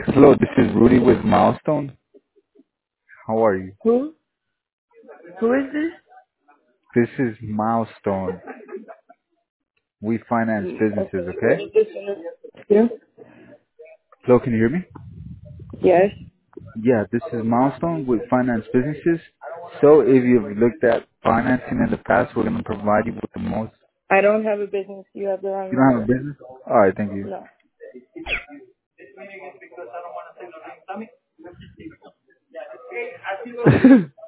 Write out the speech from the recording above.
Hello, this is Rudy with Milestone. How are you? Who? Who is this? This is Milestone. We finance businesses, Okay, what okay? is this? Yeah. Hello, can you hear me? Yes. Yeah, this is Milestone with finance businesses. So if you've looked at financing in the past, we're going to provide you with the most. I don't have a business. You have the wrong You don't have a number. business? All right, thank No. you.